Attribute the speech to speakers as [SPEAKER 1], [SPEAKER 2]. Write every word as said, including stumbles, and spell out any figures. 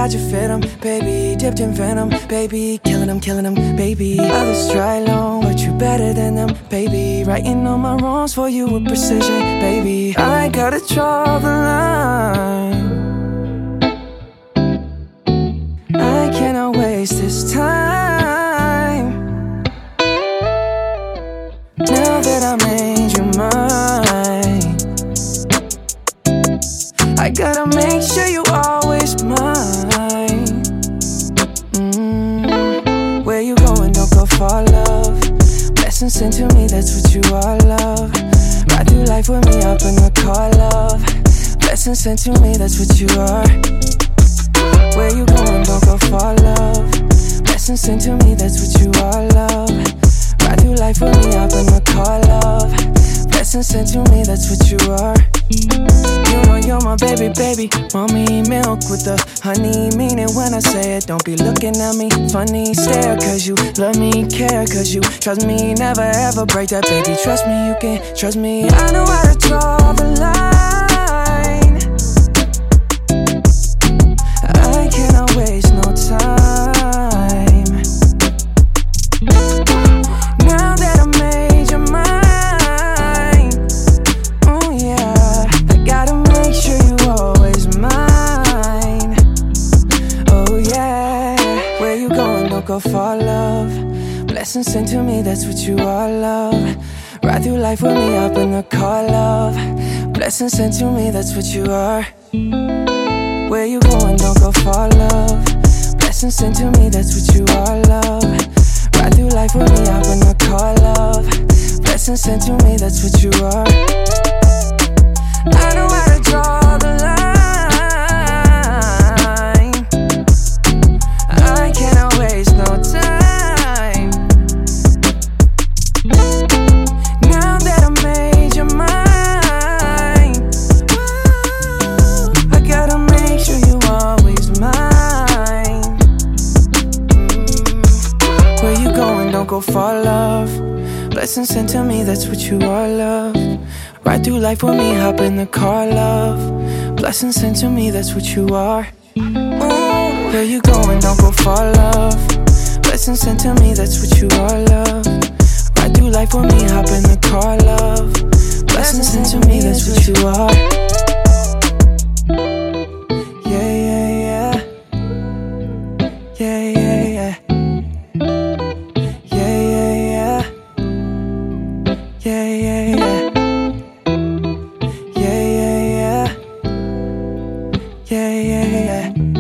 [SPEAKER 1] how'd you fit 'em? Baby, dipped in venom, baby, killing 'em, killing 'em, baby. Others try alone, but you better than them, baby. Writing all my wrongs for you with precision, baby. I gotta draw the line. I cannot waste this time. Now that I made you mine, I gotta make sure you always mine. mm. Where you going, don't go far, love. Blessings sent to me, that's what you are, love. Ride through life with me up in the car, love. Blessings sent to me, that's what you are. Where you going, don't go far, love. Blessings sent to me, that's what you are, love. Ride through life with me up in the car, love. Blessings sent to me, that's what you are. You know you're my baby, baby. Mommy milk with the honey. Mean it when I say it. Don't be looking at me funny. Stare cause you love me, care cause you trust me. Never ever break that, baby. Trust me, you can trust me. I know how to draw the line. I cannot waste no time. Now that I made you mine, oh yeah, I gotta make sure you always mine. Oh yeah, where you going, don't go far, love. Blessings sent to me, that's what you are, love. Ride through life with me up in the car, love. Blessings sent to me, that's what you are. Where you going, don't go far, love. Blessings sent to me, that's what you are, love. Ride through life with me up in the car, love. Blessings sent to me, that's what you are. I know how to draw the line. I cannot waste no time. Now that I made you mine, I gotta make sure you always mine. mm. Where you going, don't go far, love. Blessings sent to me, that's what you are, love. Ride through life with me, hop in the car, love. Blessings sent to me, that's what you are. Ooh, where you going, don't go far, love. Blessings sent to me, that's what you are, love. Ride through life with me, hop in the car, love. Blessings sent to me, that's what you are. Yeah, yeah, yeah. Yeah, yeah, yeah. Yeah, yeah, yeah. Yeah, yeah, yeah. Yeah, yeah, yeah. Yeah, yeah, yeah.